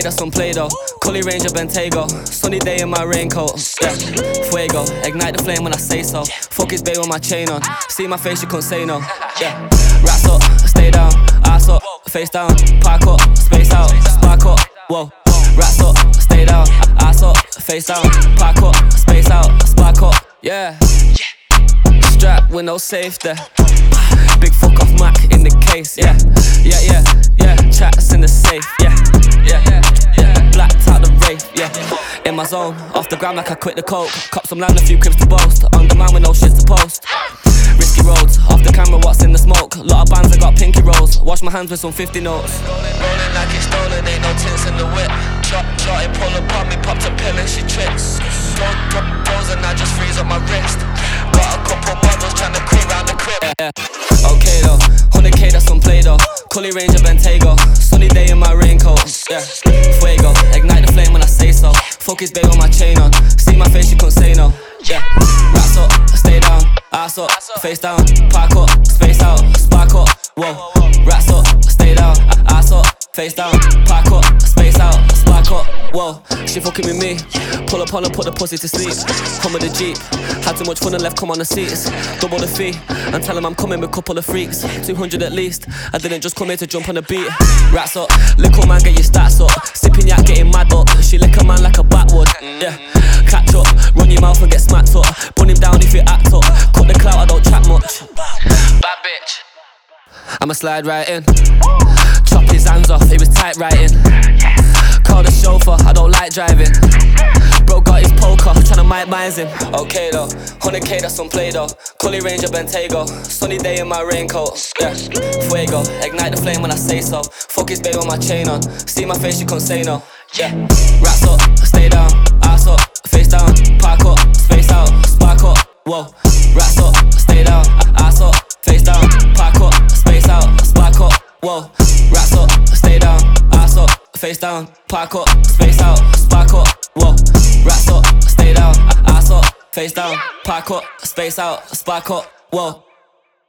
that's on Play-Doh. Collie Ranger Bentayga. Sunny day in my raincoat. Yeah. Fuego, ignite the flame when I say so. Fuck his babe with my chain on. See my face, you can't say no. Yeah. Rats up, stay down. Ass up, face down. Park up, space out. Spark up, whoa. Rats up, stay down. Ass up, face down. Park up, space out. Spark up, yeah. Strap with no safe there. Big fuck off Mac in the case, yeah. Chats in the safe, yeah. Blacked out the rave, yeah. In my zone, off the ground like I quit the coke. Cop some land, a few cribs to boast. On demand with no shit to post. Risky roads, off the camera, what's in the smoke? Lot of bands, I got pinky rolls. Wash my hands with some 50 notes. Rolling like it's stolen, ain't no tints in the whip. Shot it, pull up on me, popped a pill and she tricks. Drones and I just freeze up my wrist. Got a couple models trying to creep round the crib. Okay though, 100k that's on Play-Doh. Collie Ranger Bentayga. Sunny day in my raincoat. Yeah. Fuego, ignite the flame when I say so. Fuck his babe with my chain on. See my face, you can't say no. Yeah. Rats up, stay down. Ass up, face down. Park up, space out. Spark up, whoa. Rats up, stay down. Ass up, face down. Park up, space out. Spark up, whoa. She fucking with me. Pull up on her, put the pussy to sleep. Come with the Jeep. Had too much fun and left, come on the seats. Double the fee, and tell him I'm coming with a couple of freaks. 200 at least, I didn't just come here to jump on the beat. Rats up, little man get your stats up. Sipping yak, getting mad up. She lick a man like a backwood, yeah. Catch up, run your mouth and get smacked up. Bun him down if you act up. Cut the clout, I don't chat much. Bad bitch. I'ma slide right in. Chop his hands off, it was tight writing. Call the chauffeur, I don't like driving. Bro got his poker, tryna mic mines him. Okay though, 100k that's on Play-Doh. Collie Ranger Bentayga. Sunny day in my raincoat. Yeah. Fuego, ignite the flame when I say so. Fuck his babe with my chain on. See my face, you can't say no. Yeah. Rats up, stay down. Ass up, face down. Park up, space out. Spark up, whoa. Rats up, stay down. Ass up, face down. Park up, space out. Spark up, whoa. Rats up, stay down. Ass up, face down. Park up, space out. Spark up, whoa. Rats up, stay down. Ass up, face down. Park up, space out. Spark up, whoa.